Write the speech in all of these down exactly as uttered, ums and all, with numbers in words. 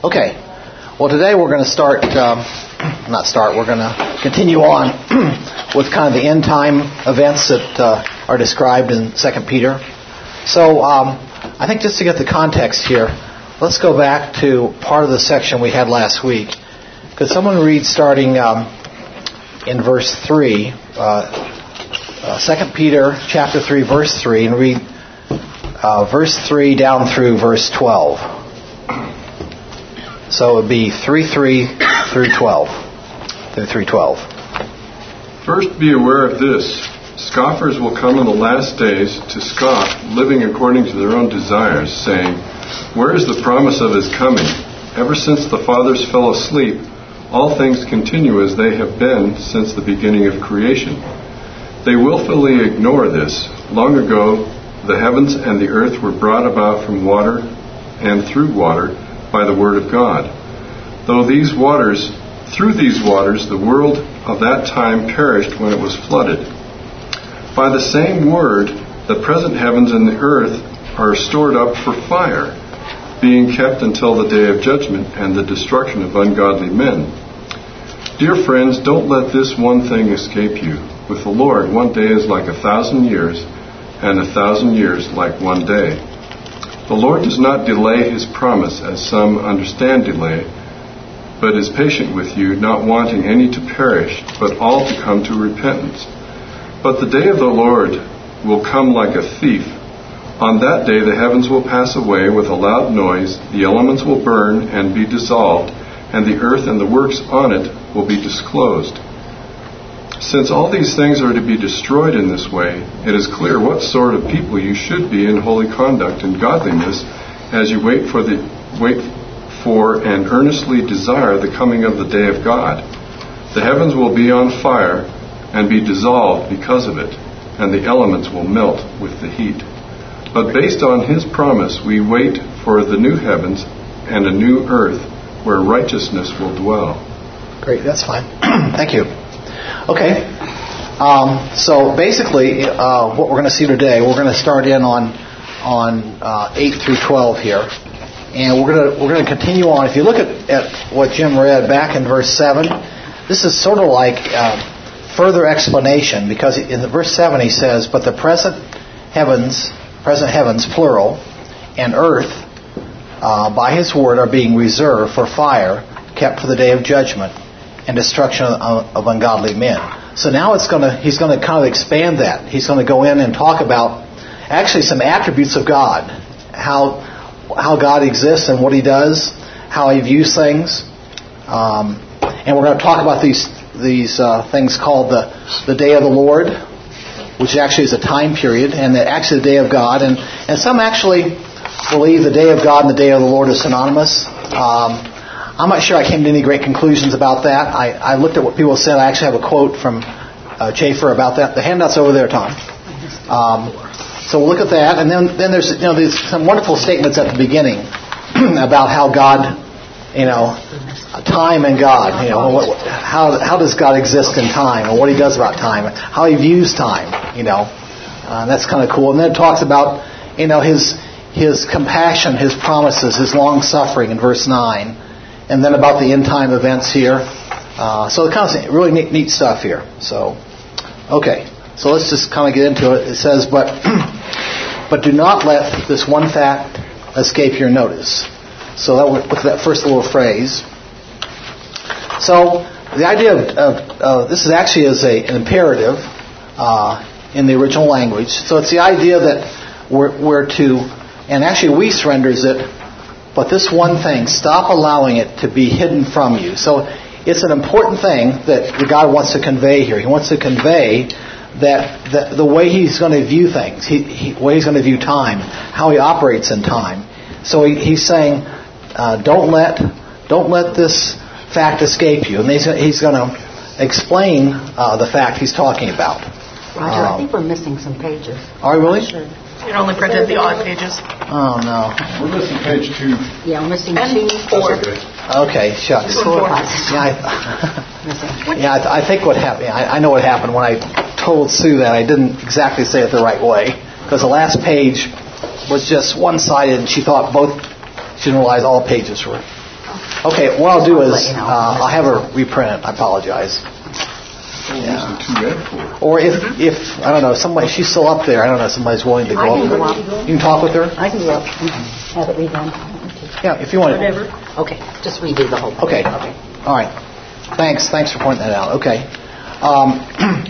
Okay. Well, today we're going to start, um, not start, we're going to continue on with kind of the end time events that uh, are described in Second Peter. So um, I think just to get the context here, let's go back to part of the section we had last week. Could someone read starting um, in verse three, uh, uh, Second Peter chapter three, verse three, and read uh, verse three down through verse twelve. So it would be three three through twelve. Through three twelve. First be aware of this. Scoffers will come in the last days to scoff, living according to their own desires, saying, "Where is the promise of his coming? Ever since the fathers fell asleep, all things continue as they have been since the beginning of creation." They willfully ignore this. Long ago, the heavens and the earth were brought about from water and through water by the word of God. Though these waters, through these waters, the world of that time perished when it was flooded. By the same word, the present heavens and the earth are stored up for fire, being kept until the day of judgment and the destruction of ungodly men. Dear friends, don't let this one thing escape you. With the Lord, one day is like a thousand years, and a thousand years like one day. The Lord does not delay his promise, as some understand delay, but is patient with you, not wanting any to perish, but all to come to repentance. But the day of the Lord will come like a thief. On that day the heavens will pass away with a loud noise, the elements will burn and be dissolved, and the earth and the works on it will be disclosed. Since all these things are to be destroyed in this way, it is clear what sort of people you should be in holy conduct and godliness as you wait for the wait for and earnestly desire the coming of the day of God. The heavens will be on fire and be dissolved because of it, and the elements will melt with the heat. But based on his promise, we wait for the new heavens and a new earth where righteousness will dwell. Great, that's fine. Thank you. Okay, um, so basically uh, what we're going to see today, we're going to start in on on uh, eight through twelve here, and we're going to we're going to continue on. If you look at, at what Jim read back in verse seven, this is sort of like uh, further explanation, because in the verse seven he says, "But the present heavens, present heavens plural, and earth uh, by his word are being reserved for fire, kept for the day of judgment and destruction of, of ungodly men." So now it's going to he's going to kind of expand that. He's going to go in and talk about actually some attributes of God, how how God exists and what he does, how he views things, um, and we're going to talk about these these uh, things called the the day of the Lord, which actually is a time period, and the, actually the day of God, and and some actually believe the day of God and the day of the Lord are synonymous. Um, I'm not sure I came to any great conclusions about that. I, I looked at what people said. I actually have a quote from uh, Chafer about that. The handout's over there, Tom. Um, so we'll look at that, and then then there's you know there's some wonderful statements at the beginning about how God, you know, time and God, you know, what, how how does God exist in time, and what he does about time, how he views time, you know, uh, that's kind of cool. And then it talks about you know his his compassion, his promises, his long suffering in verse nine. And then about the end time events here. Uh, so the kind of really neat, neat stuff here. So, okay. So let's just kind of get into it. It says, but but do not let this one fact escape your notice. So that look at that first little phrase. So the idea of, of uh, this is actually is a, an imperative uh, in the original language. So it's the idea that we're, we're to, and actually we surrenders it. But this one thing, stop allowing it to be hidden from you. So it's an important thing that God wants to convey here. He wants to convey that the, the way he's going to view things, he, he, the way he's going to view time, how he operates in time. So he, he's saying, uh, don't let don't let this fact escape you. And he's, he's going to explain uh, the fact he's talking about. Roger, um, I think we're missing some pages. Are we really? Sure. It only printed the odd pages. Oh, no. We're missing page two. Yeah, we're missing and two. four. Okay. Okay, shucks. Four. Yeah, I, yeah, I, th- I think what happened, I, I know what happened when I told Sue that I didn't exactly say it the right way, because the last page was just one-sided, and she thought both, she didn't realize all pages were Okay, what I'll do I'll is let you know. uh, I'll have her reprint it. I apologize. Oh, yeah. Too bad for it. Or if, if I don't know, somebody, she's still up there. I don't know, somebody's willing to go I up can there. go up. You can talk with her? I can go up and have it redone. Yeah, if you want. Whatever. Okay, just redo the whole thing. Okay. Okay. All right. Thanks. Thanks for pointing that out. Okay. Um,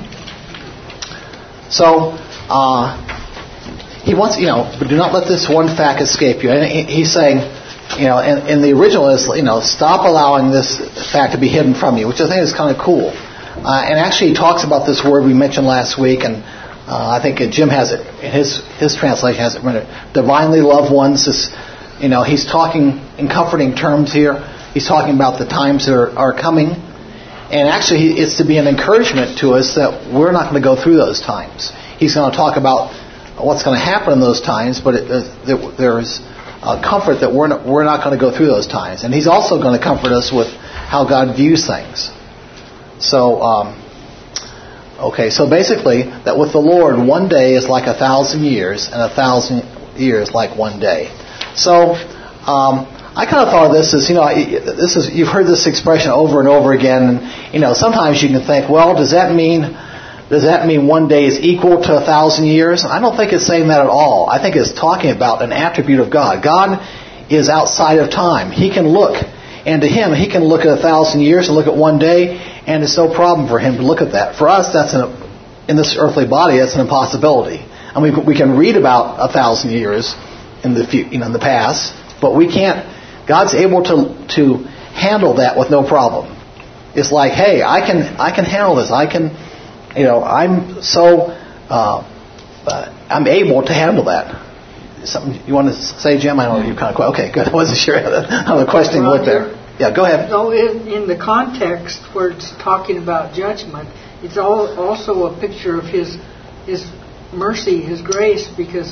so, uh, he wants, you know, but do not let this one fact escape you. And he, he's saying, you know, and, and the original is, you know, stop allowing this fact to be hidden from you, which I think is kind of cool. Uh, and actually, he talks about this word we mentioned last week, and uh, I think Jim has it, his his translation has it rendered, divinely loved ones. This, you know, he's talking in comforting terms here. He's talking about the times that are, are coming. And actually, he, it's to be an encouragement to us that we're not going to go through those times. He's going to talk about what's going to happen in those times, but it, uh, there's uh, comfort that we're not, we're not going to go through those times. And he's also going to comfort us with how God views things. So, um, okay, so basically, that with the Lord, one day is like a thousand years, and a thousand years like one day. So, um, I kind of thought of this as, you know, this is, you've heard this expression over and over again, and, you know, sometimes you can think, well, does that mean, does that mean one day is equal to a thousand years? I don't think it's saying that at all. I think it's talking about an attribute of God. God is outside of time. He can look, and to Him, He can look at a thousand years and look at one day, and it's no problem for Him to look at that. For us, that's an, in this earthly body, that's an impossibility. I mean, we can read about a thousand years in the you know in the past, but we can't. God's able to to handle that with no problem. It's like, hey, I can I can handle this. I can, you know, I'm so uh, uh, I'm able to handle that. Something you want to say, Jim? I know you kind of okay. Good. I wasn't sure how the question looked there. Yeah, go ahead. No, in, in the context where it's talking about judgment, it's all, also a picture of His His mercy, His grace, because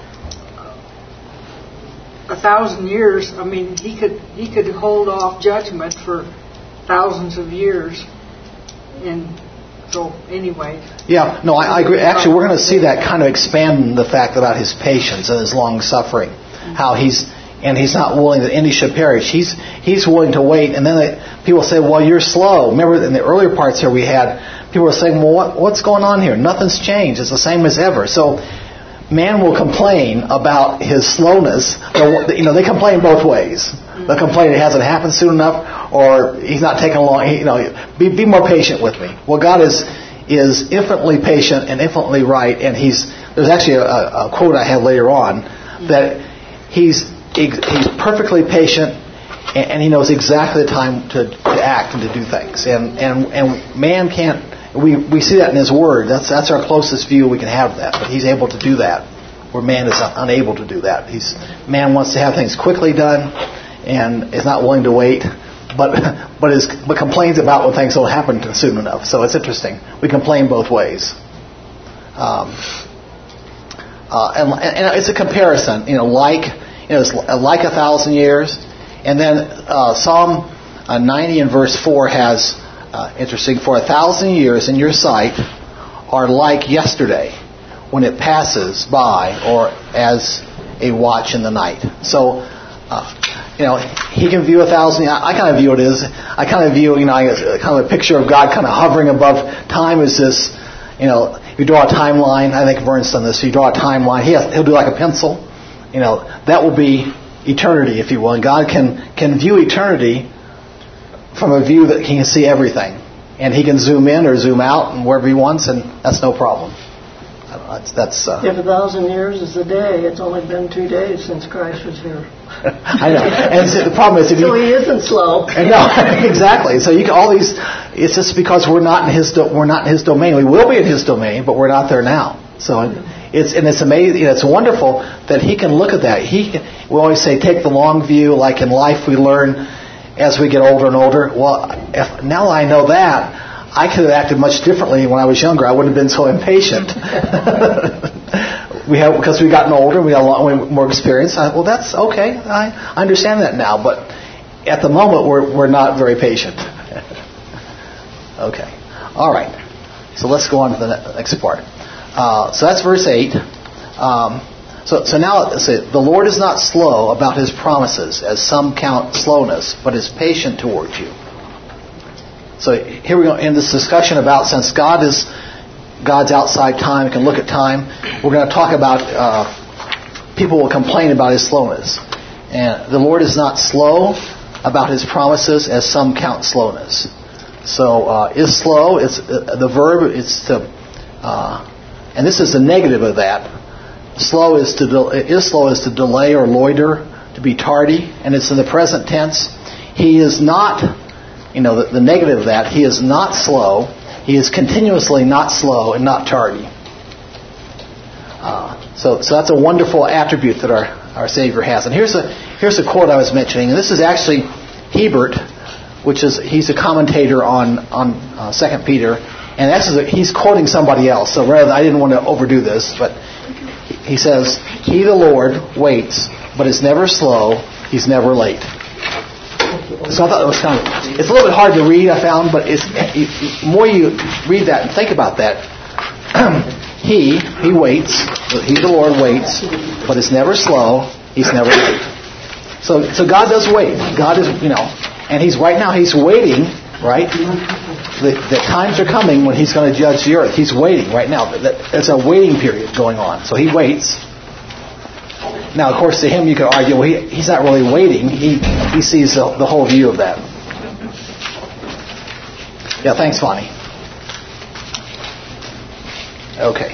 a thousand years, I mean, He could He could hold off judgment for thousands of years, and so anyway. Yeah, no, I, I agree. Actually, we're going to see that kind of expand the fact about His patience and His long suffering, how He's and He's not willing that any should perish. He's He's willing to wait. And then they, people say, well, you're slow. Remember in the earlier parts here we had, people were saying, well, what, what's going on here? Nothing's changed. It's the same as ever. So man will complain about his slowness. You know, they complain both ways. They'll complain it hasn't happened soon enough, or he's not taking long. You know, be, be more patient with me. Well, God is is infinitely patient and infinitely right. And He's there's actually a, a quote I have later on that He's He's perfectly patient, and He knows exactly the time to, to act and to do things. And and and man can't. We we see that in His Word. That's that's our closest view we can have of that. But He's able to do that, where man is unable to do that. He's man wants to have things quickly done, and is not willing to wait. But but is but complains about when things don't happen soon enough. So it's interesting. We complain both ways. Um, uh, and, and it's a comparison. You know, like. You know, it's like a thousand years. And then uh, Psalm uh, ninety and verse four has, uh, interesting, for a thousand years in your sight are like yesterday when it passes by, or as a watch in the night. So, uh, you know, He can view a thousand. I, I kind of view it as, I kind of view, you know, I, kind of a picture of God kind of hovering above time as this, you know, if you draw a timeline, I think Vern's done this, if you draw a timeline, he has, he'll do like a pencil. You know, that will be eternity, if you will. And God can, can view eternity from a view that He can see everything. And He can zoom in or zoom out and wherever He wants, and that's no problem. I don't know, that's, that's, uh, if a thousand years is a day, it's only been two days since Christ was here. I know. And so the problem is... if so you, He isn't slow. No, exactly. So you can, all these... It's just because we're not in His do, we're not in His domain. We will be in His domain, but we're not there now. So... It's and it's amazing. It's wonderful that He can look at that. He can, we always say take the long view. Like in life, we learn as we get older and older. Well, if, now that I know that, I could have acted much differently when I was younger. I wouldn't have been so impatient. we have because we've gotten older and we got a lot more experience. I, well, that's okay. I, I understand that now. But at the moment, we're we're not very patient. Okay. All right. So let's go on to the next part. Uh, so that's verse eight. Um, So, so now let's say, the Lord is not slow about His promises, as some count slowness, but is patient towards you. So here we go in this discussion about, since God is God's outside time, can look at time, we're going to talk about uh, people will complain about His slowness. And the Lord is not slow about His promises, as some count slowness. So uh, is slow, it's uh, the verb, it's to, uh, and this is the negative of that. Slow is to de- is slow is to delay or loiter, to be tardy, and it's in the present tense. He is not, you know, the, the negative of that. He is not slow. He is continuously not slow and not tardy. Uh, so, so that's a wonderful attribute that our, our Savior has. And here's a here's a quote I was mentioning, and this is actually Hebert, which is he's a commentator on on uh, Second Peter, and that's a, he's quoting somebody else. So rather, I didn't want to overdo this, but he says, "He, the Lord, waits, but is never slow. He's never late." So I thought it was kind of, it's a little bit hard to read, I found, but it's the more you read that and think about that, he, he waits, he, the Lord, waits, but is never slow. He's never late. So, so God does wait. God is, you know, and He's right now, He's waiting, right? The, the times are coming when He's going to judge the earth. He's waiting right now. There's a waiting period going on. So He waits. Now, of course, to him you could argue, well, he, he's not really waiting. He he sees the, the whole view of that. Yeah, thanks, Fonnie. Okay.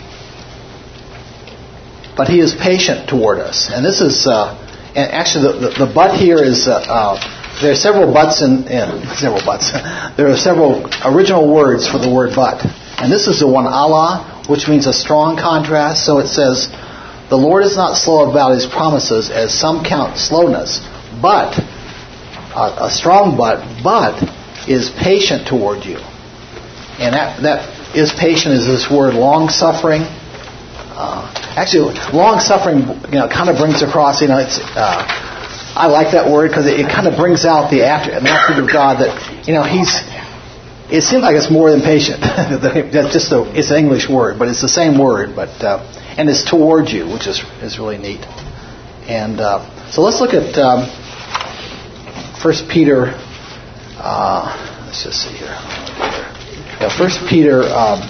But He is patient toward us. And this is, uh, and actually the, the, the but here is, uh, uh, there are several buts in, in, several buts. There are several original words for the word but. And this is the one, Allah, which means a strong contrast. So it says, the Lord is not slow about His promises, as some count slowness, but, uh, a strong but, but is patient toward you. And that, that is patient is this word long-suffering. Uh, actually, long-suffering, you know, kind of brings across, you know, it's, uh, I like that word because it, it kind of brings out the attribute of God that, you know, He's, it seems like it's more than patient. That's just a, it's an English word, but it's the same word, but, uh, and it's towards you, which is is really neat. And uh, so let's look at um, First Peter. Uh, let's just see here. Yeah, First Peter um,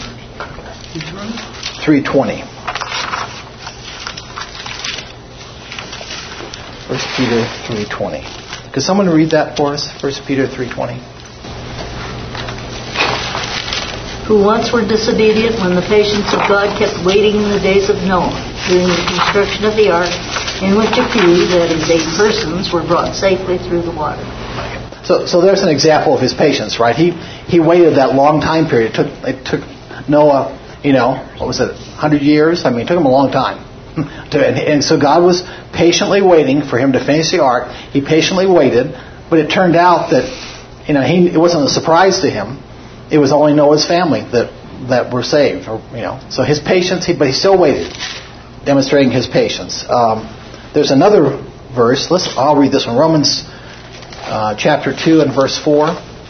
three twenty. First Peter three twenty. Could someone read that for us? First Peter three twenty. Who once were disobedient when the patience of God kept waiting in the days of Noah during the construction of the ark, in which a few, that is eight persons, were brought safely through the water. So, so there's an example of His patience, right? He he waited that long time period. It took it took Noah, you know, what was it, one hundred years? I mean, it took him a long time. to, and, and so God was patiently waiting for him to finish the ark. He patiently waited, but it turned out that, you know, he it wasn't a surprise to him. It was only Noah's family that, that were saved, or, you know. So His patience, he, but He still waited, demonstrating His patience. Um, there's another verse. Let's. I'll read this one. Romans uh, chapter two and verse four,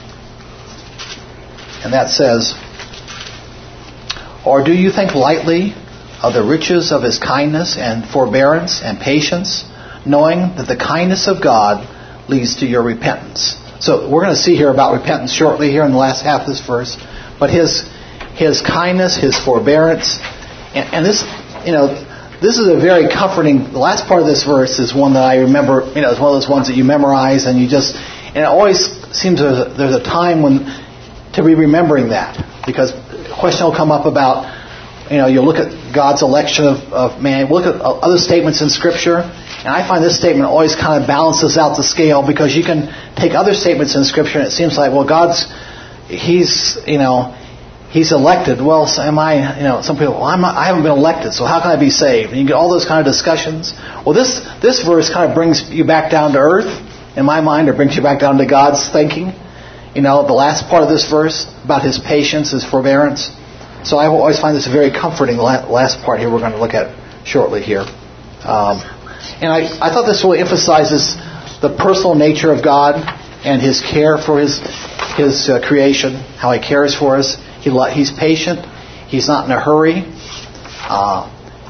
and that says, "Or do you think lightly of the riches of His kindness and forbearance and patience, knowing that the kindness of God leads to your repentance?" So we're going to see here about repentance shortly here in the last half of this verse. But His His kindness, His forbearance, and, and this, you know, this is a very comforting. The last part of this verse is one that I remember. You know, it's one of those ones that you memorize, and you just, and it always seems there's a, there's a time when to be remembering that, because a question will come up about, you know, you'll look at God's election of, of man, look at other statements in Scripture. And I find this statement always kind of balances out the scale, because you can take other statements in Scripture and it seems like, well, God's, He's, you know, He's elected. Well, so am I, you know, some people, well, I'm not, I haven't been elected, so how can I be saved? And you get all those kind of discussions. Well, this, this verse kind of brings you back down to earth, in my mind, or brings you back down to God's thinking. You know, the last part of this verse about His patience, His forbearance. So I always find this a very comforting last part here we're going to look at shortly here. Um, And I, I thought this really emphasizes the personal nature of God and His care for His His uh, creation, how He cares for us. He He's patient. He's not in a hurry. Uh,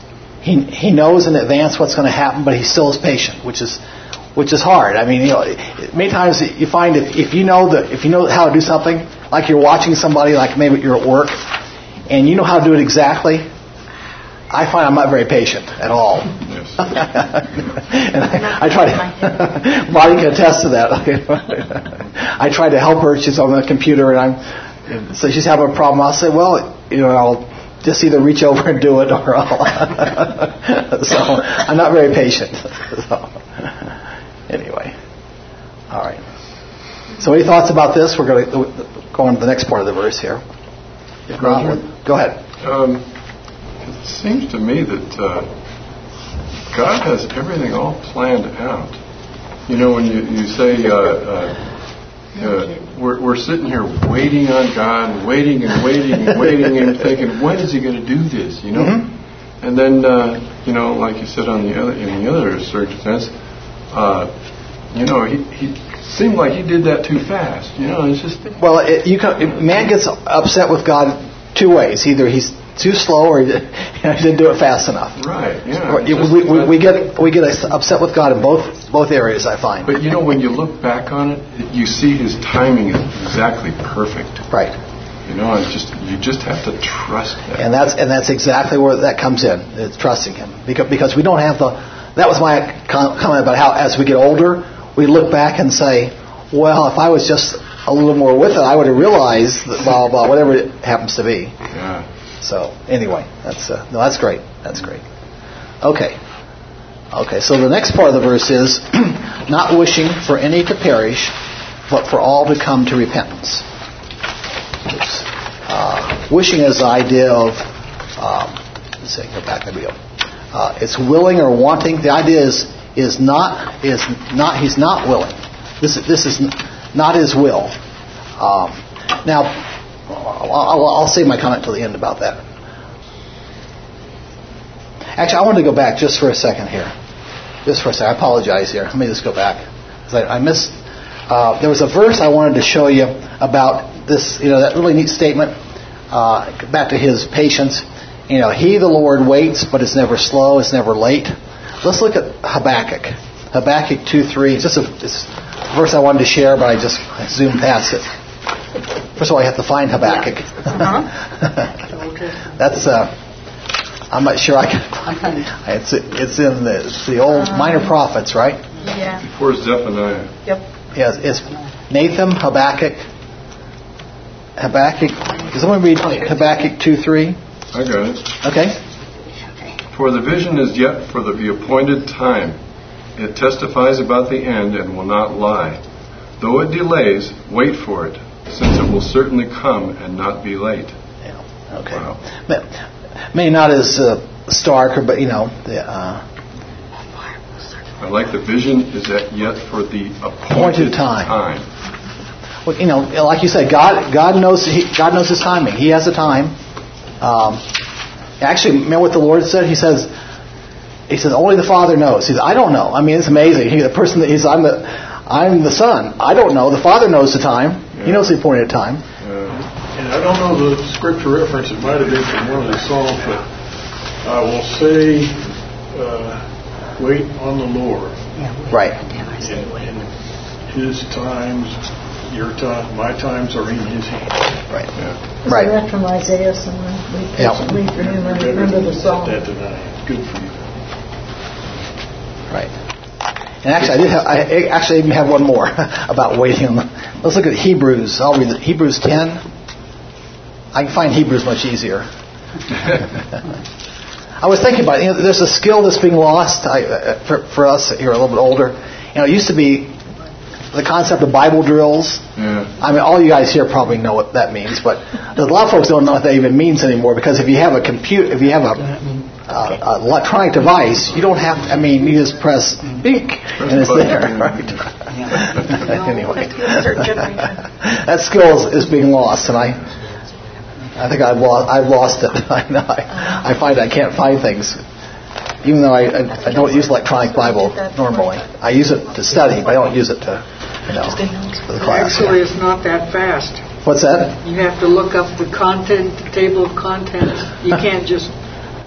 he he knows in advance what's going to happen, but he still is patient, which is which is hard. I mean, you know, many times you find if if you know the if you know how to do something, like you're watching somebody, like maybe you're at work, and you know how to do it exactly. I find I'm not very patient at all. Yes. And I, I try to, Marty can attest to that. I try to help her. She's on the computer, and I'm, so she's having a problem. I'll say, well, you know, I'll just either reach over and do it, or I'll. So I'm not very patient. So, anyway, all right. So any thoughts about this? We're going to go on to the next part of the verse here. Go ahead. Um, It seems to me that uh, God has everything all planned out. You know, when you, you say uh, uh, uh, we're, we're sitting here waiting on God, waiting and waiting and waiting and thinking, when is He going to do this? You know, mm-hmm. And then uh, you know, like you said on the other in the other circumstance, uh, you know, he, he seemed like He did that too fast. You know, it's just well, it, you can, man gets upset with God two ways: either he's too slow, or he didn't do it fast enough. Right. Yeah. We, we, we get we get upset with God in both both areas, I find. But you know, when you look back on it, you see His timing is exactly perfect. Right. You know, it's just you just have to trust that. And that's and that's exactly where that comes in. It's trusting Him, because because we don't have the. That was my comment about how as we get older, we look back and say, well, if I was just a little more with it, I would have realized that blah blah whatever it happens to be. Yeah. So anyway, that's uh, no, that's great. That's great. Okay, okay. So the next part of the verse is not wishing for any to perish, but for all to come to repentance. Uh, wishing is the idea of um, let's see, go back. There we go. Uh, it's willing or wanting. The idea is is not is not. He's not willing. This this is not His will. Um, now. I'll, I'll save my comment till the end about that. Actually, I wanted to go back just for a second here. Just for a second. I apologize here. Let me just go back. I, I missed. Uh, there was a verse I wanted to show you about this. You know, that really neat statement. Uh, back to His patience. You know, He, the Lord, waits, but it's never slow. It's never late. Let's look at Habakkuk. Habakkuk two three. It's just a, it's a verse I wanted to share, but I just I zoomed past it. First of all, I have to find Habakkuk. Yeah. Uh-huh. That's, uh, I'm not sure I can. It's it's in the, it's the old um, minor prophets, right? Yeah. Before Zephaniah. Yep. Yes, it's Nathan, Habakkuk. Habakkuk. Does someone read Habakkuk two three? I got it. Okay. For the vision is yet for the appointed time. It testifies about the end and will not lie. Though it delays, wait for it, since it will certainly come and not be late. Yeah. Okay. Wow. Maybe not as uh, stark, but you know. The, uh, I like the vision is that yet for the appointed, appointed time. time. Well, you know, like you said, God God knows he, God knows His timing. He has a time. Um, actually, remember what the Lord said? He says, He says only the Father knows. He says, I don't know. I mean, it's amazing. He, the person that He's I'm the I'm the Son. I don't know. The Father knows the time. Yeah. He knows the appointed time. Yeah. And I don't know the scripture reference. It might have been from one of the Psalms, but I will say, uh, wait on the Lord. Yeah, right. And, and His times, your time, my times are in His hands. Right. Yeah. Isn't Right. that from Isaiah somewhere? Wait Yeah. patiently for Him and Better remember to the song. that tonight. It's good for you. Right. And actually, I did have, I actually even have one more about waiting on the, let's look at Hebrews. I'll read it. Hebrews ten. I can find Hebrews much easier. I was thinking about it. You know, there's a skill that's being lost I, uh, for, for us here a little bit older. You know, it used to be the concept of Bible drills. Yeah. I mean, all you guys here probably know what that means, but a lot of folks don't know what that even means anymore, because if you have a compute, if you have a, uh, a electronic device, you don't have to, I mean, you just press bink and it's there, right? Anyway, that skill is, is being lost, and I, I think I've lost, I've lost it. I, I, I find I can't find things. Even though I, I, I don't use electronic Bible normally. I use it to study, but I don't use it to, you know, for the class. Actually, it's not that fast. What's that? You have to look up the content, the table of contents. You can't just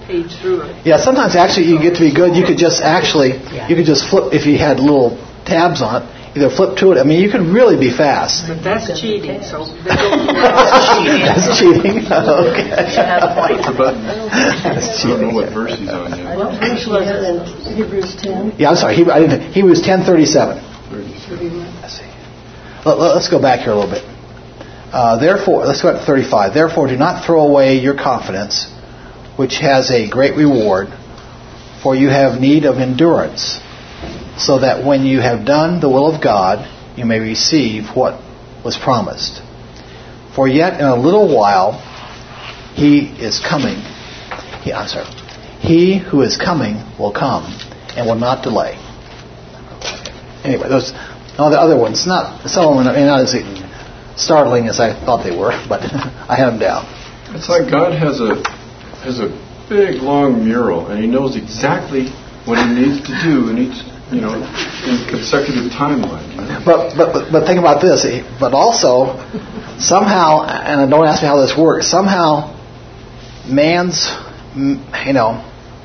page through it. Yeah, sometimes actually you get to be good. You could just actually, you could just flip, if you had little tabs on it, either flip to it. I mean, you can really be fast. But that's cheating, so they don't That's cheating. Okay. What's the button? That's I don't know cheating. what verse he's on yet. What verse was it in Hebrews ten? Yeah, I'm sorry. He, I didn't, he was ten thirty-seven. Let's see. Let, let's go back here a little bit. Uh, therefore, let's go up to thirty-five. Therefore, do not throw away your confidence, which has a great reward, for you have need of endurance, so that when you have done the will of God, you may receive what was promised. For yet in a little while, he is coming. He, I'm sorry. He who is coming will come and will not delay. Anyway, those all the other ones, not some of them are not as startling as I thought they were, but I had them down. It's like God has a has a big long mural, and He knows exactly what He needs to do in each, you know, in consecutive timeline. You know? But, but but but think about this. But also, somehow, and don't ask me how this works. Somehow, man's, you know,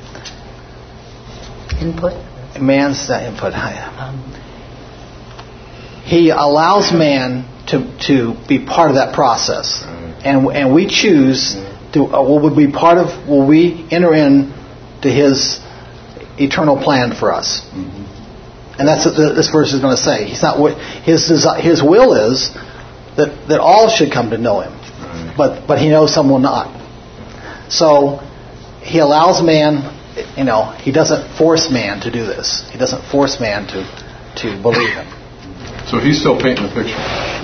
Input? man's uh, input. He allows man to to be part of that process, and and we choose to. Uh, will we be part of? Will we enter in to His eternal plan for us? Mm-hmm. And that's what this verse is going to say. He's not his his will is that that all should come to know Him, right. but but He knows some will not. So He allows man. You know, He doesn't force man to do this. He doesn't force man to to believe Him. So He's still painting the picture.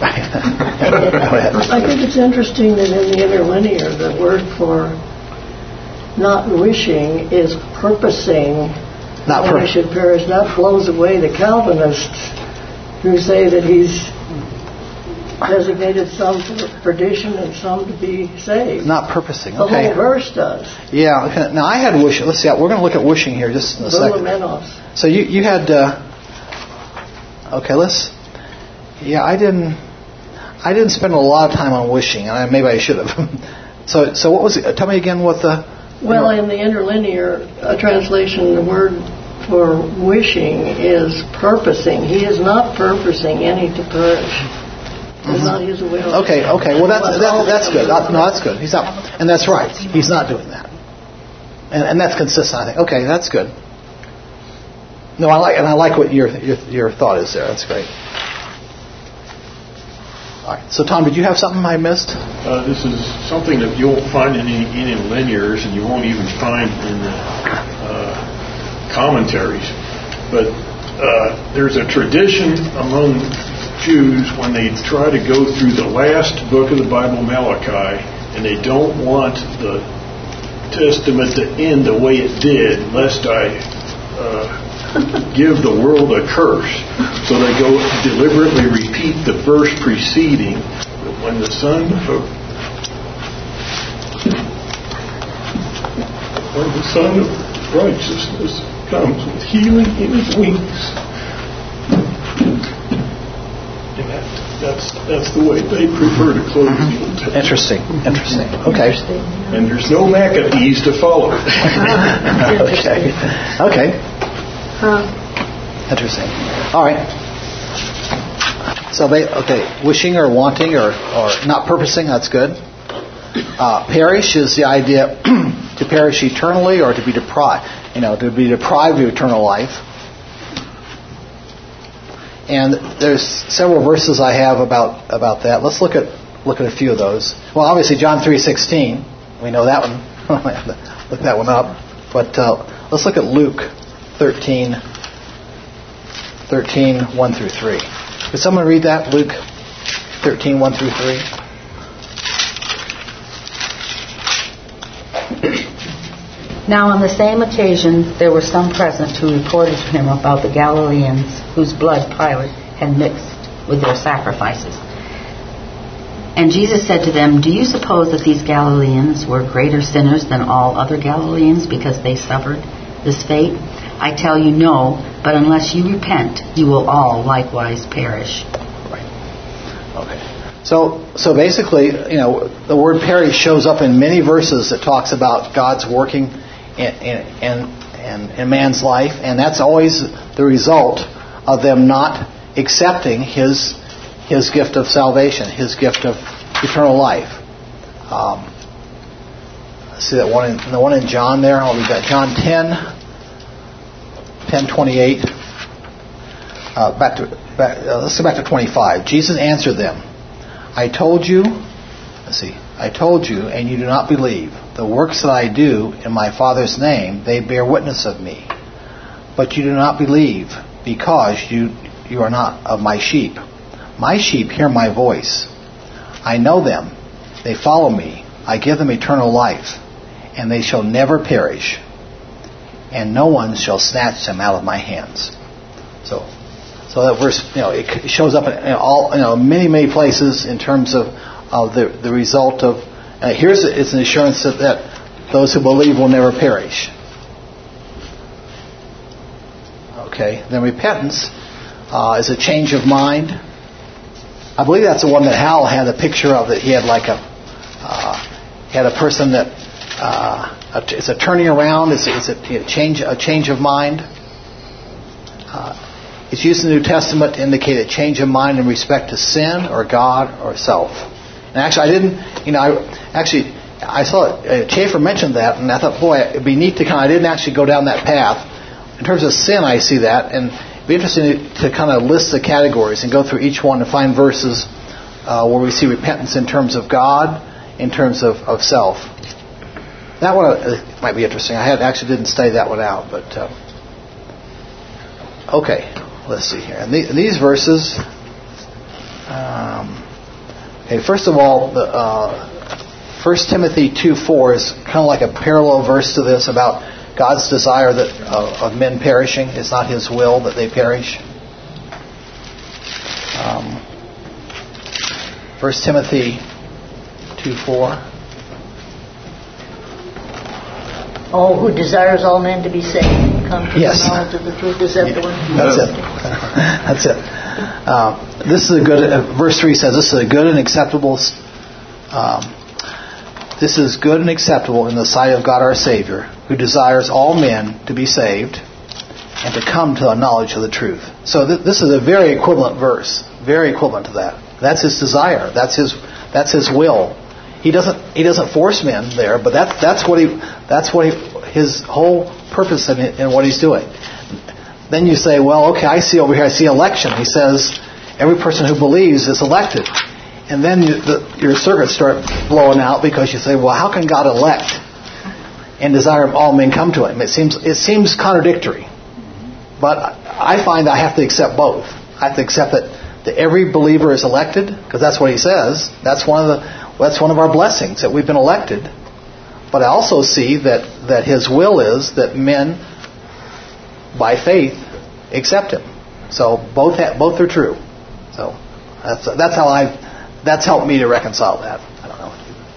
I think it's interesting that in the interlinear, the word for not wishing is purposing. Not that pur- we should perish. That blows away the Calvinists who say that He's designated some for perdition and some to be saved. Not purposing. The Okay. whole verse does. Yeah. Okay. Now I had wishing. Let's see. We're going to look at wishing here just in a second. Volumenos. So you you had. Uh, okay. Let's. Yeah, I didn't. I didn't spend a lot of time on wishing, and I, maybe I should have. so so what was it? Tell me again what the. Well, in the interlinear uh, translation, the word for wishing is purposing. He is not purposing any to perish. It's not His will. Okay, okay. Well, that's that, that's good. Uh, no, that's good. He's not, and that's right. He's not doing that, and and that's consistent. I think. Okay, that's good. No, I like and I like what your your your thought is there. That's great. All right. So, Tom, did you have something I missed? Uh, this is something that you won't find in any, any linears, and you won't even find in the uh, commentaries. But uh, there's a tradition among Jews when they try to go through the last book of the Bible, Malachi, and they don't want the Testament to end the way it did, lest I uh, give the world a curse. So they go deliberately repeat the verse preceding, when the Son of when the Son of righteousness comes with healing in His wings. And that, that's that's the way they prefer to close the Old Testament. Interesting. Interesting. Okay. And there's no Maccabees to follow. okay. Okay. Huh. Interesting. All right. So, ba- okay, wishing or wanting or, or not purposing, that's good. Uh, perish is the idea to perish eternally or to be deprived, you know, to be deprived of eternal life. And there's several verses I have about, about that. Let's look at look at a few of those. Well, obviously John three sixteen, we know that one. Look that one up. But uh, let's look at Luke thirteen, thirteen, one through three. Could someone read that? Luke thirteen, one through three. Now on the same occasion there were some present who reported to him about the Galileans whose blood Pilate had mixed with their sacrifices. And Jesus said to them, "Do you suppose that these Galileans were greater sinners than all other Galileans because they suffered this fate? I tell you, no, but unless you repent, you will all likewise perish." Right. Okay. So, so basically, you know, the word perish shows up in many verses that talks about God's working in, in, in, in man's life, and that's always the result of them not accepting his his gift of salvation, his gift of eternal life. Um, let's see that one in the one in John there. I'll read that. John ten, ten twenty-eight. Uh, back to back, uh, let's go back to twenty-five. Jesus answered them, "I told you." Let's see. I told you, and you do not believe. The works that I do in my Father's name, they bear witness of me. But you do not believe, because you you are not of my sheep. My sheep hear my voice. I know them. They follow me. I give them eternal life, and they shall never perish, and no one shall snatch them out of my hands. So, so that verse, you know, it shows up in all, you know, many, many places in terms of of the the result of. Uh, here's it's an assurance that, that those who believe will never perish. Okay, then repentance uh, is a change of mind. I believe that's the one that Hal had a picture of. That he had like a uh, he had a person that uh, a, it's a turning around. It's, it's a, a change a change of mind. Uh, it's used in the New Testament to indicate a change of mind in respect to sin or God or self. And actually, I didn't, you know, I actually, I saw uh, Chafer mentioned that, and I thought, boy, it'd be neat to kind of, I didn't actually go down that path. In terms of sin, I see that, and it'd be interesting to, to kind of list the categories and go through each one and find verses uh, where we see repentance in terms of God, in terms of, of self. That one uh, might be interesting. I had actually didn't study that one out, but uh, okay, let's see here. And the, these verses. Um, Okay, first of all, the, uh, First Timothy two four is kind of like a parallel verse to this about God's desire that uh, of men perishing. It's not His will that they perish. Um, First Timothy two four. Oh, who desires all men to be saved and come to Yes. the knowledge of the truth. Is that Yeah, the one? that's it. That's it. Uh, this is a good. Uh, verse three says, "This is a good and acceptable. Um, this is good and acceptable in the sight of God our Savior, who desires all men to be saved and to come to a knowledge of the truth." So th- this is a very equivalent verse, very equivalent to that. That's His desire. That's His. That's His will. He doesn't. He doesn't force men there, but that's that's what he. That's what he, His whole purpose in, in what He's doing. Then you say, well, okay, I see over here, I see election. He says every person who believes is elected. And then you, the, your circuits start blowing out because you say, well, how can God elect and desire all men come to Him? It seems it seems contradictory. But I find I have to accept both. I have to accept that, that every believer is elected, because that's what He says. That's one of the that's one of our blessings, that we've been elected. But I also see that, that His will is that men, by faith, accept Him. So both ha- both are true. So that's that's how I that's helped me to reconcile that. I don't know.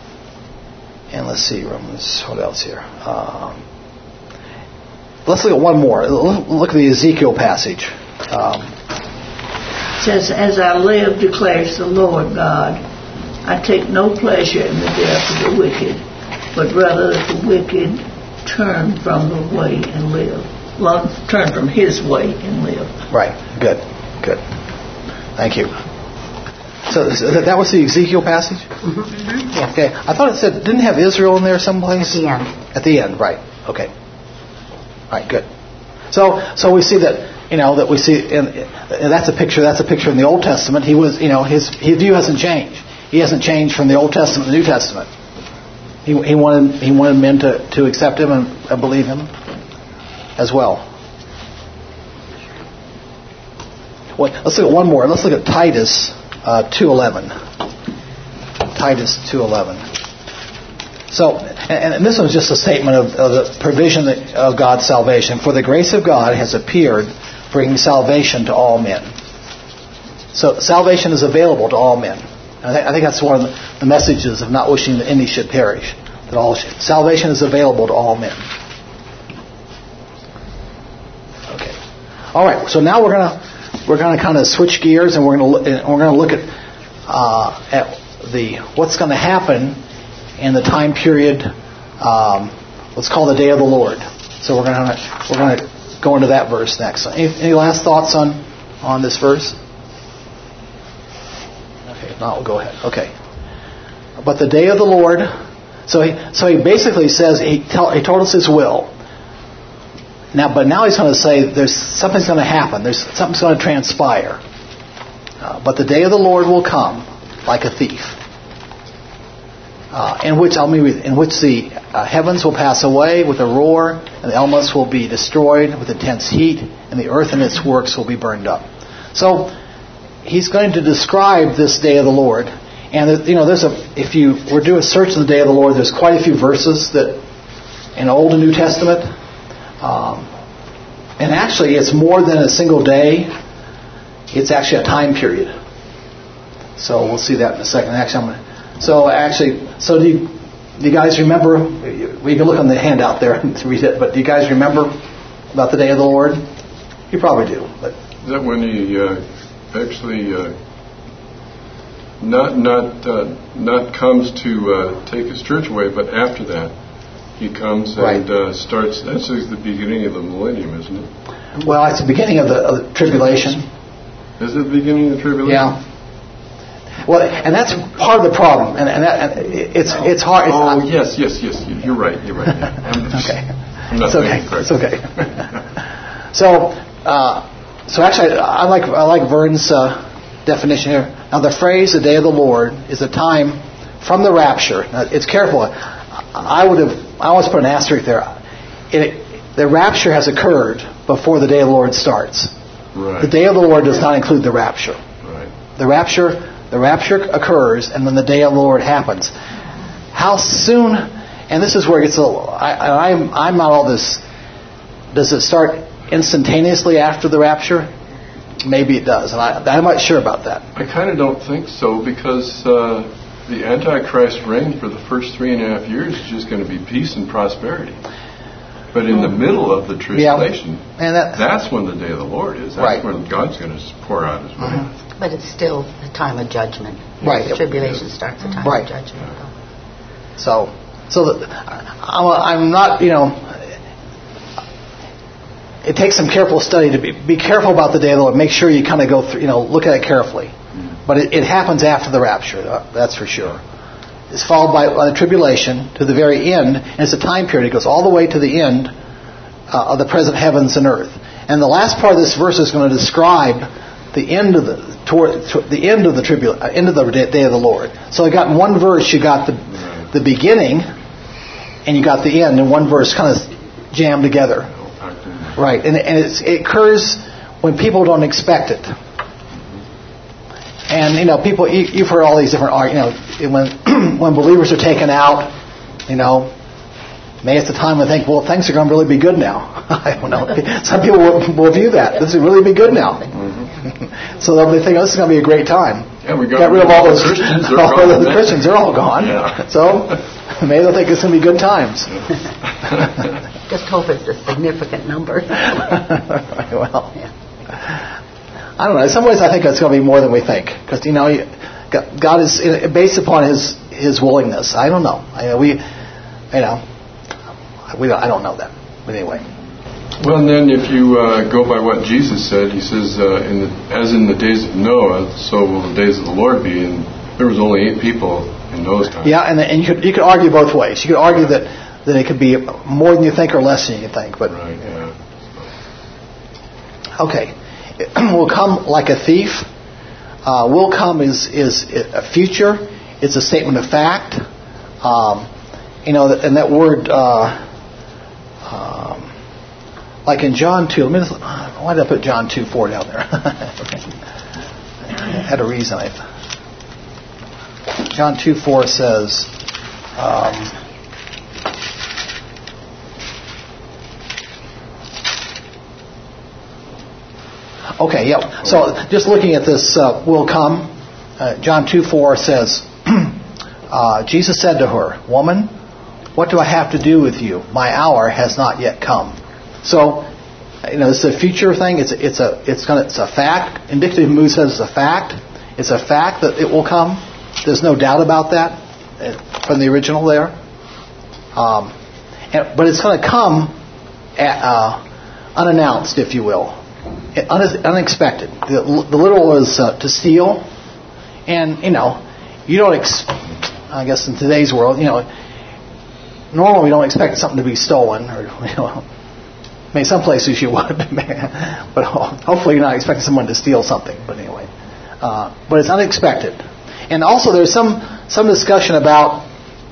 And let's see, Romans. What else here? Um, let's look at one more. Look at the Ezekiel passage. Um, It says, "As I live, declares the Lord God, I take no pleasure in the death of the wicked, but rather that the wicked turn from the way and live." Well, turn from his way and live. Right. Good. Good. Thank you. So that was the Ezekiel passage? Mm-hmm. Yeah. Okay. I thought it said, didn't it have Israel in there someplace? At the end. At the end, right. Okay. All right, good. So so we see that, you know, that we see, in, and that's a picture, that's a picture in the Old Testament. He was, you know, his, his view hasn't changed. He hasn't changed from the Old Testament to the New Testament. He, he wanted he wanted men to, to accept Him and, and believe Him as well. Well, let's look at one more. Let's look at Titus uh, two eleven. Titus two eleven. So, and, and this was just a statement of, of the provision of God's salvation. "For the grace of God has appeared, bringing salvation to all men." So, salvation is available to all men. I think, I think that's one of the, the messages of not wishing that any should perish. That all should. Salvation is available to all men. Okay. All right. So now we're gonna we're gonna kind of switch gears, and we're gonna look, and we're gonna look at uh, at the what's going to happen in the time period um, what's called the day of the Lord. So we're going to we're going to go into that verse next. Any, any last thoughts on on this verse? Okay, if not, we'll go ahead. Okay. But the day of the Lord. So he so he basically says he tell, he told us his will. Now, but now he's going to say there's something's going to happen. There's something's going to transpire. Uh, but the day of the Lord will come like a thief, uh, in which I'll mean, in which the uh, heavens will pass away with a roar, and the elements will be destroyed with intense heat, and the earth and its works will be burned up. So he's going to describe this day of the Lord. And you know, there's a if you were to do a search of the day of the Lord, there's quite a few verses that in Old and New Testament, um, and actually it's more than a single day. It's actually a time period. So we'll see that in a second. Actually, I'm gonna, so actually, so do you, do you guys remember? We can look on the handout there and read it. But do you guys remember about the day of the Lord? You probably do. But is that when he uh, actually? Uh Not not uh, not comes to uh, take his church away, but after that, he comes and right. uh, starts. That's the beginning of the millennium, isn't it? Well, it's the beginning of the, of the tribulation. Is it the beginning of the tribulation? Yeah. Well, and that's part of the problem, and, and, that, and it's it's hard. It's oh not, yes, yes, yes. You're right. You're right. Yeah. I'm just, okay. I'm not it's okay. correct. It's okay. so, uh, so actually, I like I like Vern's uh, definition here. Now, the phrase "the day of the Lord" is a time from the rapture. Now, it's careful. I would have. I always put an asterisk there. It, the rapture has occurred before the day of the Lord starts. Right. The day of the Lord does not include the rapture. Right. The rapture, the rapture occurs, and then the day of the Lord happens. How soon? And this is where it gets a little. I, I'm I'm not all this. Does it start instantaneously after the rapture? Maybe it does, and I, I'm not sure about that. I kind of don't think so, because uh, the Antichrist reign for the first three and a half years is just going to be peace and prosperity. But in the middle of the tribulation, yeah. and that, that's when the day of the Lord is. That's right. when God's going to pour out His wrath. Mm-hmm. But it's still the time of judgment. Right. The tribulation starts the time right. of judgment. So, so the, I'm, I'm not, you know. It takes some careful study to be be careful about the day of the Lord. Make sure you kind of go through, you know, look at it carefully. Mm-hmm. But it, it happens after the rapture. Uh, that's for sure. It's followed by, by the tribulation to the very end, and it's a time period. It goes all the way to the end uh, of the present heavens and earth. And the last part of this verse is going to describe the end of the toward, toward the end of the tribul- uh, end of the day of the Lord. So you got in one verse, you got the right. the beginning, and you got the end in one verse, kind of jammed together. Right, and, and it's, it occurs when people don't expect it. And you know, people, you, you've heard all these different, you know, when when believers are taken out, you know, maybe it's the time to think, well, things are going to really be good now. I don't know. Some people will, will view that. This will really be good now. Mm-hmm. So they'll be thinking, oh, this is going to be a great time. Yeah, we got, got rid of all those Christians. All of the Christians, they're all gone. Yeah. So maybe they'll think it's going to be good times. Just hope it's a significant number. Well, yeah. I don't know. In some ways, I think it's going to be more than we think, because you know, God is based upon His His willingness. I don't know. I, we, you know, we don't, I don't know that. But anyway. Well, and then if you uh, go by what Jesus said, He says, uh, in the, "As in the days of Noah, so will the days of the Lord be." And there was only eight people in Noah's time. Yeah, and and you could you could argue both ways. You could argue that. that it could be more than you think or less than you think. But right, yeah. Okay. Will come like a thief. Uh, will come is, is a future. It's a statement of fact. Um, you know, and that word, uh, um, like in John two, let me just, why did I put John two four down there? I had a reason. I, John two four says, um, Okay, yeah. So just looking at this, uh, will come. Uh, John two four says, uh, Jesus said to her, "Woman, what do I have to do with you? My hour has not yet come." So, you know, it's a future thing. It's a, it's a it's gonna it's a fact. Indicative mood says it's a fact. It's a fact that it will come. There's no doubt about that from the original there. Um, and, but it's going to come at, uh, unannounced, if you will, Un- unexpected. The, the literal is uh, to steal, and you know, you don't. Ex- I guess in today's world, you know, normally we don't expect something to be stolen, or you know, I mean, some places you would, but hopefully you're not expecting someone to steal something. But anyway, uh, but it's unexpected, and also there's some some discussion about.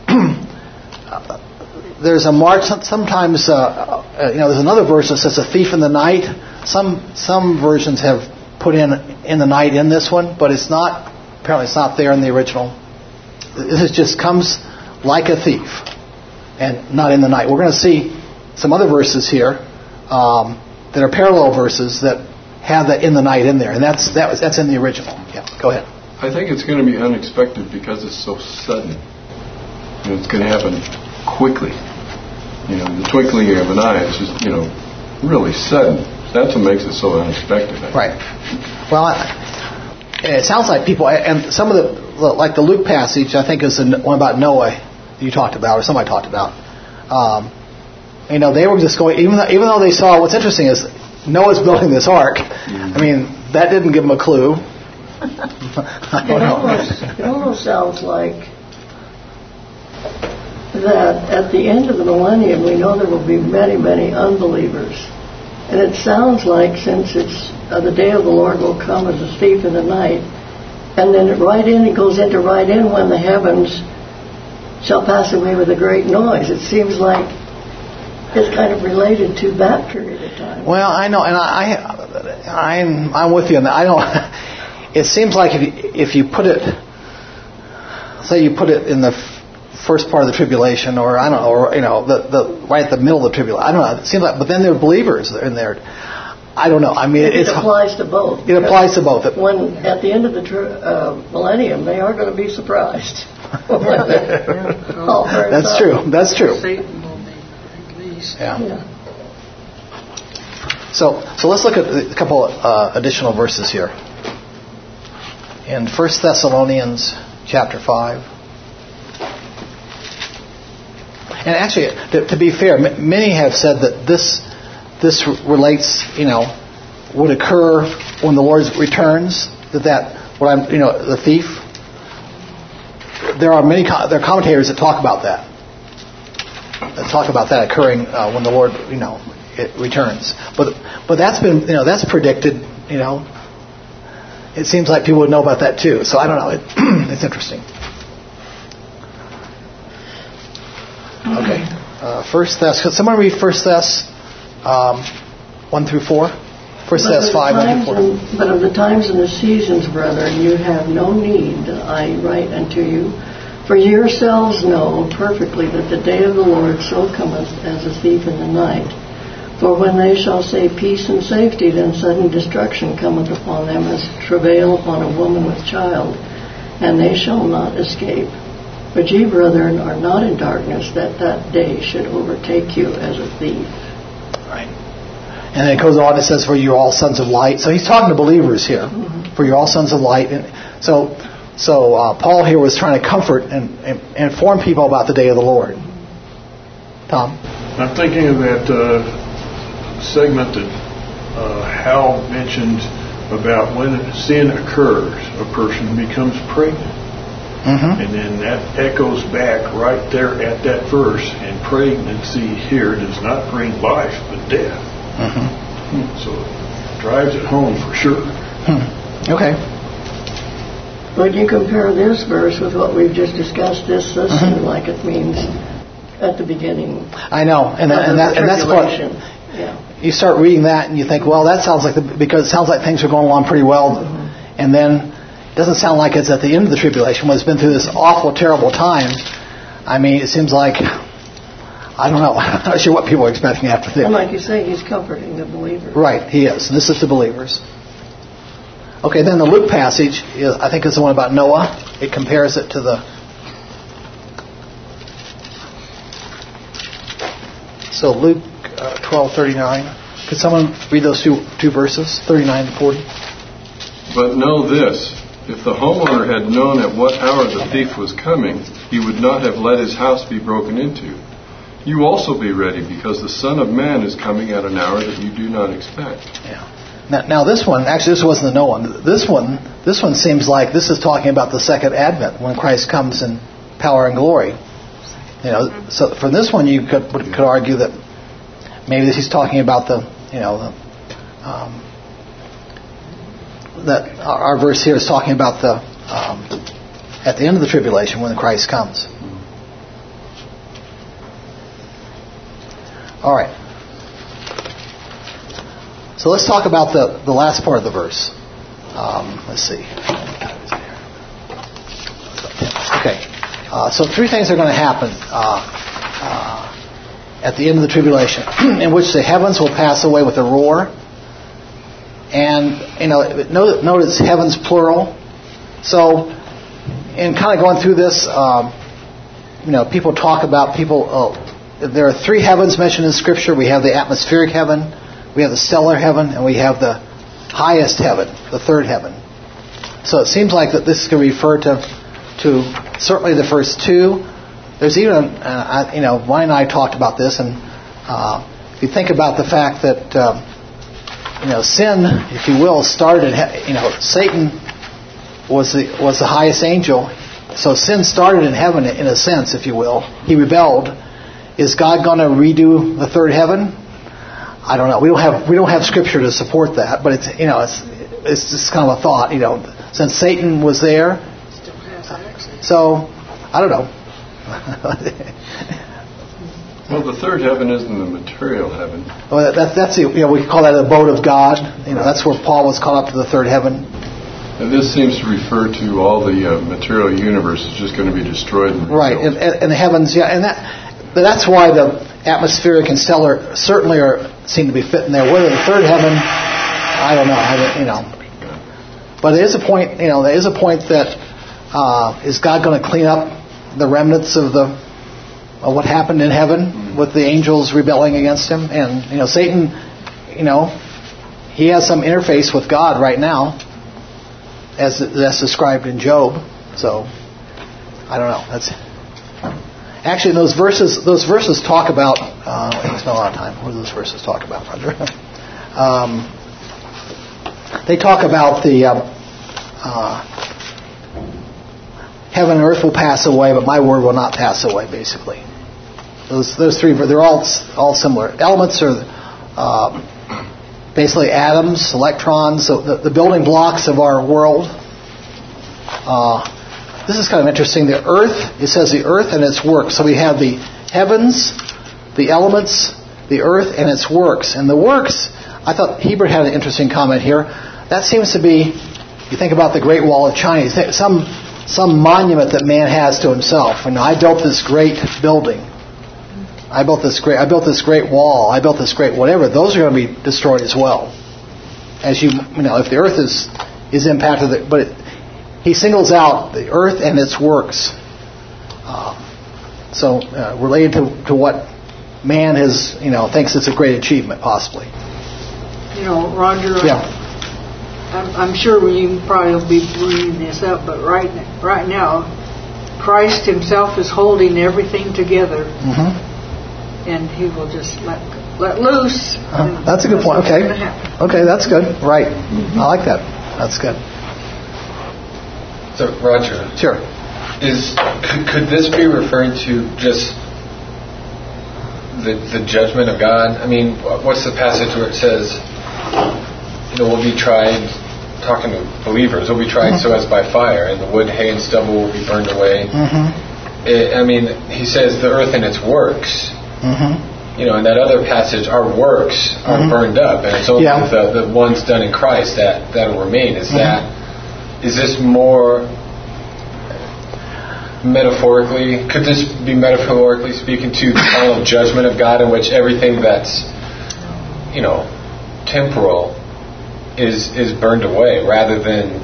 There's a march. Sometimes, uh, uh, you know, there's another verse that says "a thief in the night." Some some versions have put in "in the night" in this one, but it's not. Apparently, it's not there in the original. This just comes like a thief, and not in the night. We're going to see some other verses here um, that are parallel verses that have that "in the night" in there, and that's that was that's in the original. Yeah, go ahead. I think it's going to be unexpected because it's so sudden. You know, it's going to happen quickly. You know, the twinkling of an eye. It's just, you know, really sudden. That's what makes it so unexpected. Right. Well, I, it sounds like people, and some of the, like the Luke passage, I think is the one about Noah that you talked about, or somebody talked about. Um, you know, they were just going, even though, even though they saw, what's interesting is Noah's building this ark. Mm-hmm. I mean, that didn't give them a clue. I don't it, know. almost, it almost sounds like that at the end of the millennium, we know there will be many, many unbelievers. And it sounds like, since it's uh, the day of the Lord will come as a thief in the night, and then right in, it goes into right in when the heavens shall pass away with a great noise. It seems like it's kind of related to that period of time. Well, I know, and I, I I'm, I'm with you on that. I don't. It seems like if you, if you put it, say you put it in the first part of the tribulation, or I don't know, or you know, the, the right at the middle of the tribulation. I don't know. It seems like, but then there are believers in there. I don't know. I mean, it, it's, it applies to both. It applies to both. When at the end of the tri- uh, millennium, they are going to be surprised. That's true. That's true. Satan will be released. Yeah. Yeah. So, so let's look at a couple of, uh, additional verses here. In First Thessalonians chapter five. And actually, to, to be fair, m- many have said that this this relates, you know, would occur when the Lord returns. That that what I'm, you know, the thief. There are many there are commentators that talk about that. That talk about that occurring uh, when the Lord, you know, it returns. But but that's been, you know, that's predicted. You know, it seems like people would know about that too. So I don't know. It, it's interesting. Okay. Uh, First Thess. Could someone read First Thess um, one through four? First Thess five one through four. And, but of the times and the seasons, brethren, you have no need that I write unto you. For yourselves know perfectly that the day of the Lord so cometh as a thief in the night. For when they shall say peace and safety, then sudden destruction cometh upon them as travail upon a woman with child, and they shall not escape. But ye, brethren, are not in darkness, that that day should overtake you as a thief. Right. And then it goes on, it says, for you're all sons of light. So he's talking to believers here. Mm-hmm. For you're all sons of light. And so so uh, Paul here was trying to comfort and, and, and inform people about the day of the Lord. Tom? I'm thinking of that uh, segment that uh, Hal mentioned about when sin occurs, a person becomes pregnant. Mm-hmm. And then that echoes back right there at that verse. And pregnancy here does not bring life, but death. Mm-hmm. So it drives it home for sure. Hmm. Okay. When you compare this verse with what we've just discussed, this does mm-hmm. seem like it means at the beginning. I know, and, that, and, that, and that's what yeah. You start reading that and you think, well, that sounds like the, because it sounds like things are going along pretty well, mm-hmm. and then. Doesn't sound like it's at the end of the tribulation when it's been through this awful, terrible time. I mean, it seems like, I don't know, I'm not sure what people are expecting after this. And like you say, he's comforting the believers. Right, he is. This is the believers. Okay, then the Luke passage, is, I think is the one about Noah. It compares it to the... So Luke uh, twelve thirty-nine. Could someone read those two two verses, thirty-nine and forty? But know this. If the homeowner had known at what hour the thief was coming, he would not have let his house be broken into. You also be ready, because the Son of Man is coming at an hour that you do not expect. Yeah. Now, now this one, actually this wasn't the no one. This one, this one seems like this is talking about the second advent, when Christ comes in power and glory. You know, so from this one you could could argue that maybe he's talking about the, you know, the, um, that our, our verse here is talking about the um, at the end of the tribulation when Christ comes. All right. So let's talk about the, the last part of the verse. Um, let's see. Okay. Uh, so three things are going to happen uh, uh, at the end of the tribulation, in which the heavens will pass away with a roar. And, you know, note, notice heavens plural. So, in kind of going through this, um, you know, people talk about people... Oh, there are three heavens mentioned in Scripture. We have the atmospheric heaven, we have the stellar heaven, and we have the highest heaven, the third heaven. So it seems like that this can refer to, to certainly the first two. There's even, uh, you know, Ryan and I talked about this, and uh, if you think about the fact that, um, you know, sin, if you will, started, you know, Satan was the was the highest angel. So sin started in heaven, in a sense, if you will. He rebelled. Is God going to redo the third heaven? I don't know. We don't have we don't have scripture to support that, but it's you know it's it's just kind of a thought. You know, since Satan was there, so I don't know. Well, the third heaven isn't the material heaven. Well, that, that's the, you know we call that the abode of God. You know, that's where Paul was called up to the third heaven. And this seems to refer to all the uh, material universe is just going to be destroyed. In the right, and, and the heavens, yeah, and that. But that's why the atmospheric and stellar certainly are seem to be fitting there. Whether the third heaven, I don't know. I don't, you know, but there is a point. You know, there is a point that uh, is God going to clean up the remnants of the of what happened in heaven with the angels rebelling against Him, and you know, Satan. You know, he has some interface with God right now, as that's described in Job. So I don't know. That's. Actually, those verses, those verses talk about. Uh, I spent a lot of time. What do those verses talk about, Roger? um, they talk about the um, uh, heaven and earth will pass away, but my word will not pass away. Basically, those those three. They're all all similar. Elements are uh, basically atoms, electrons, so the, the building blocks of our world. Uh, This is kind of interesting. The earth, it says the earth and its works. So we have the heavens, the elements, the earth, and its works. And the works, I thought Hebert had an interesting comment here. That seems to be, you think about the Great Wall of China, some some monument that man has to himself. And I built this great building. I built this great. I built this great wall. I built this great whatever. Those are going to be destroyed as well. As you, you know, if the earth is is impacted, but. It, He singles out the earth and its works. Uh, so uh, related to, to what man has, you know, thinks it's a great achievement, possibly. You know, Roger. Yeah. I'm, I'm sure you probably will be bringing this up, but right right now, Christ Himself is holding everything together, Mm-hmm. and He will just let let loose. Uh, that's a good point. Okay. Okay, that's good. Right. Mm-hmm. I like that. That's good. So, Roger. Sure. Is could, could this be referring to just the the judgment of God? I mean, what's the passage where it says, you know, we'll be tried, talking to believers, we'll be tried mm-hmm. so as by fire, and the wood, hay, and stubble will be burned away. Mm-hmm. It, I mean, he says the earth and its works. Mm-hmm. You know, in that other passage, our works are mm-hmm. burned up, and it's only yeah. the, the ones done in Christ that, that will remain. Is mm-hmm. that Is this more metaphorically, could this be metaphorically speaking to the final judgment of God, in which everything that's, you know, temporal is is burned away, rather than,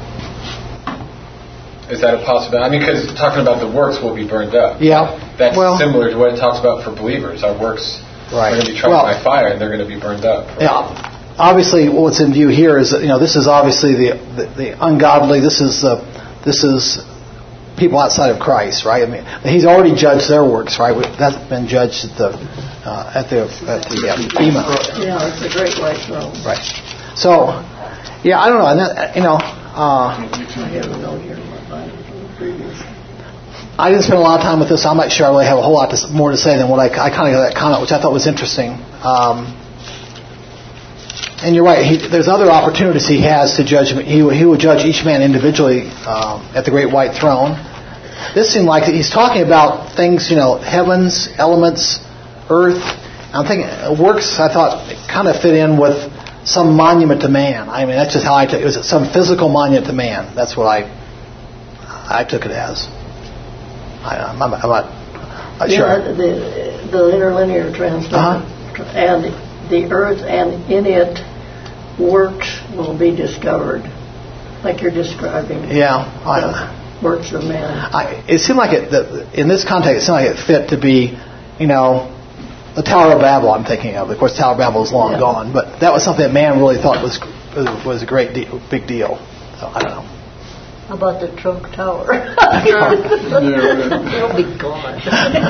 is that a possibility? I mean, because talking about the works will be burned up. Yeah. That's well, similar to what it talks about for believers. Our works right. are going to be tried well, by fire, and they're going to be burned up. Right? Yeah. Obviously, what's in view here is that, you know, this is obviously the the, the ungodly. This is uh, this is people outside of Christ, right? I mean, He's already judged their works, right? That's been judged at the uh, at the at the uh, Bema. Yeah, it's a great white throne. Right. So, yeah, I don't know. And that, you know, uh, I have a note here in my Bible from the previous. I didn't spend a lot of time with this, so I'm not sure I really have a whole lot to, more to say than what I, I kind of got that comment, which I thought was interesting. Um, and you're right. He, there's other opportunities he has to judge. He, he will judge each man individually um, at the great white throne. This seemed like he's talking about things, you know, heavens, elements, earth. I'm thinking works. I thought kind of fit in with some monument to man. I mean, that's just how I took it. Was some physical monument to man? That's what I I took it as. I, I'm, I'm not, I'm not yeah, sure. The, the interlinear translation. Uh-huh. And the earth and in it works will be discovered, like you're describing. Yeah. I, the works of man. I, it seemed like it, that in this context, it seemed like it fit to be, you know, the Tower of Babel I'm thinking of. Of course, Tower of Babel is long yeah. gone, but that was something that man really thought was was a great deal, big deal. So, I don't know. How about the Trump Tower? It'll be gone.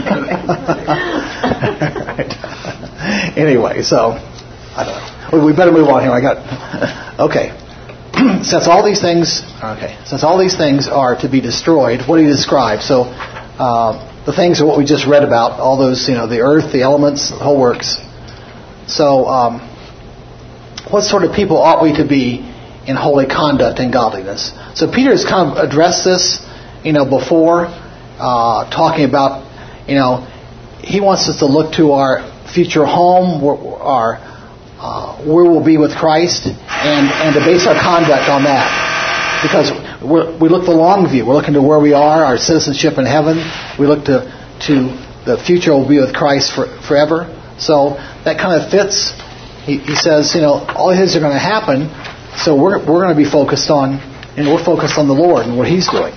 Right. Anyway, so I don't know. Well, we better move on here. I got okay. Since all these things, okay, since all these things are to be destroyed, what do you describe? So uh, the things are what we just read about. All those, you know, the earth, the elements, the whole works. So, um, what sort of people ought we to be in holy conduct and godliness? So Peter has kind of addressed this, you know, before, uh, talking about, you know, he wants us to look to our future home, our uh, where we'll be with Christ, and, and to base our conduct on that, because we're, we look the long view. We're looking to where we are, our citizenship in heaven. We look to to the future we'll be with Christ for, forever. So that kind of fits. He, he says, you know, all these are going to happen. So we're we're going to be focused on, and we're focused on the Lord and what He's doing.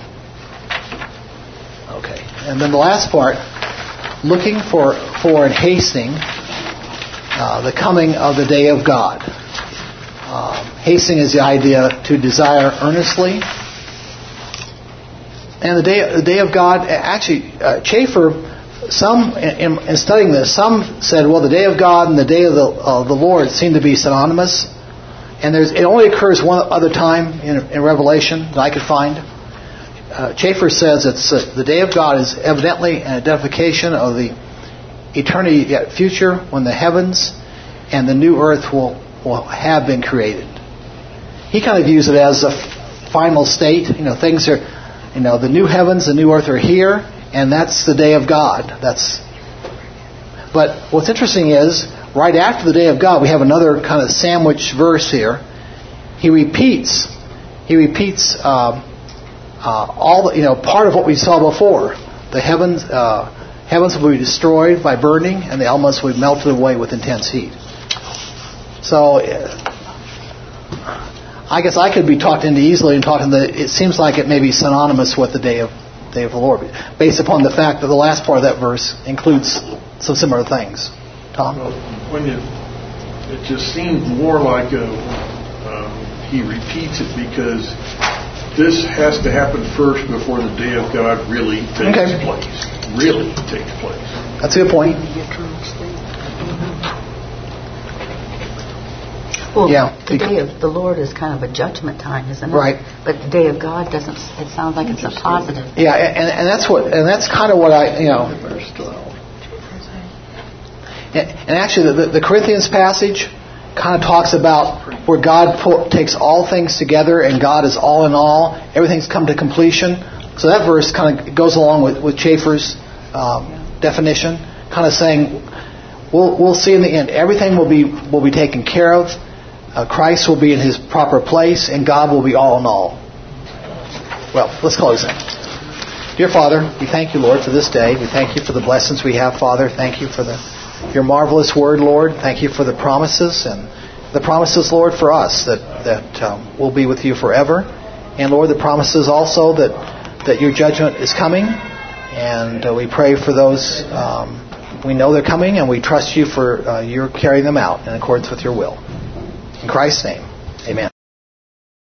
Okay, and then the last part, looking for for and hastening uh, the coming of the day of God. Um, hastening is the idea to desire earnestly, and the day the day of God. Actually, uh, Chafer. Some in, in studying this, some said, well, the day of God and the day of the uh, the Lord seem to be synonymous. And there's, it only occurs one other time in, in Revelation that I could find. Uh, Chafer says it's uh, the day of God is evidently an identification of the eternity yet future, when the heavens and the new earth will, will have been created. He kind of views it as a final state. You know, things are, you know, the new heavens, the new earth are here, and that's the day of God. That's. But what's interesting is, right after the day of God, we have another kind of sandwich verse here. He repeats, he repeats uh, uh, all the, you know, part of what we saw before. The heavens, uh, heavens will be destroyed by burning, and the elements will be melted away with intense heat. So, uh, I guess I could be talked into easily and talking that it seems like it may be synonymous with the day of day of the Lord, based upon the fact that the last part of that verse includes some similar things. Tom? Well, when you, it just seems more like a, um, he repeats it because this has to happen first before the day of God really takes okay. place. Really takes place. That's a good point. Well, yeah. the day of the Lord is kind of a judgment time, isn't it? Right. But the day of God doesn't. It sounds like it's a positive. Yeah, and, and that's what, and that's kind of what I, you know. And actually, the, the Corinthians passage kind of talks about where God put, takes all things together, and God is all in all. Everything's come to completion. So that verse kind of goes along with, with Chafer's um, definition, kind of saying, we'll we'll see in the end, everything will be will be taken care of. Uh, Christ will be in His proper place, and God will be all in all. Well, let's close then. Dear Father, we thank you, Lord, for this day. We thank you for the blessings we have, Father. Thank you for the your marvelous word, Lord. Thank you for the promises, and the promises, Lord, for us that that um, we'll be with you forever. And Lord, the promises also that that your judgment is coming, and uh, we pray for those. Um, we know they're coming, and we trust you for uh, your carrying them out in accordance with your will. In Christ's name, amen.